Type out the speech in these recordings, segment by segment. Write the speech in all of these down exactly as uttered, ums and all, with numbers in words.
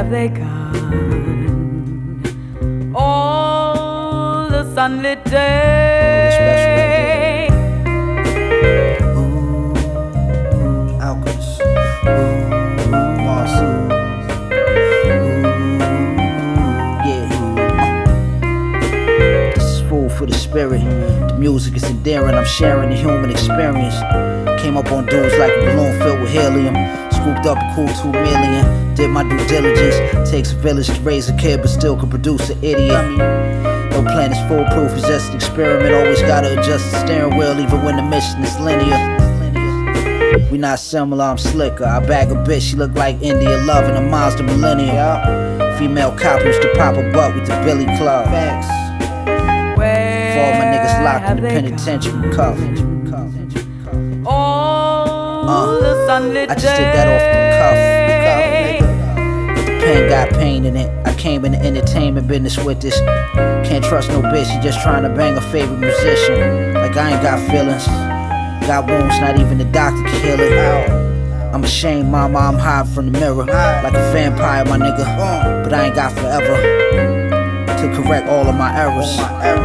have they gone? All the sunlit day. Ooh, Alchemist. Ooh, Marcy. Ooh, yeah. Uh. This is food for the spirit. The music is endearing. I'm sharing the human experience. Came up on dudes like a balloon filled with helium. Scooped up a cool two million. Did my due diligence. Takes a village to raise a kid, but still could produce an idiot. No plan is foolproof, it's just an experiment. Always gotta adjust the steering wheel, even when the mission is linear. We not similar, I'm slicker. I bag a bitch, she look like India Love in a Mazda Millennium. Female cop used to pop a butt with the Billy Club. Facts. For all my niggas locked in the penitentiary cuff. All the sunlit I just did that off the cuff. The pen got pain in it. I came in the entertainment business with this. Can't trust no bitch, she just trying to bang a favorite musician. Like I ain't got feelings. Got wounds, not even the doctor can heal it. I'm ashamed, mama, I'm hiding from the mirror. Like a vampire, my nigga. But I ain't got forever to correct all of my errors.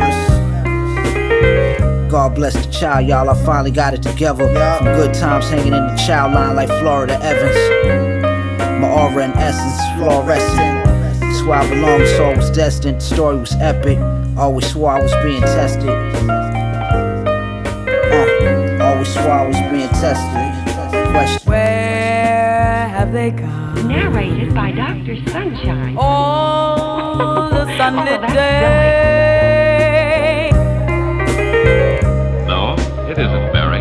God bless the child, y'all, I finally got it together. From good times hanging in the child line like Florida Evans. My aura and essence is fluorescent. That's where I belong, this all was destined. The story was epic, always swore I was being tested. Uh, always swore I was being tested. Question. Where have they gone? Narrated by Doctor Sunshine. All the sunlit Oh, that's day. No, it isn't Barry.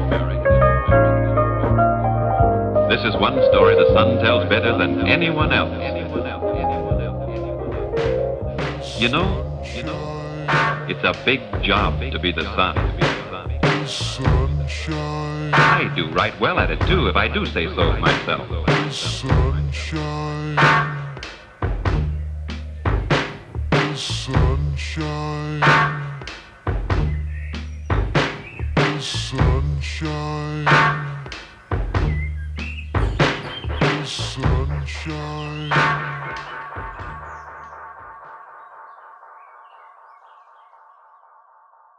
This is one story the sun tells better than anyone else. You know, you know, it's a big job to be the sun. I do right well at it too, if I do say so myself. Sunshine, sunshine, sunshine, sunshine.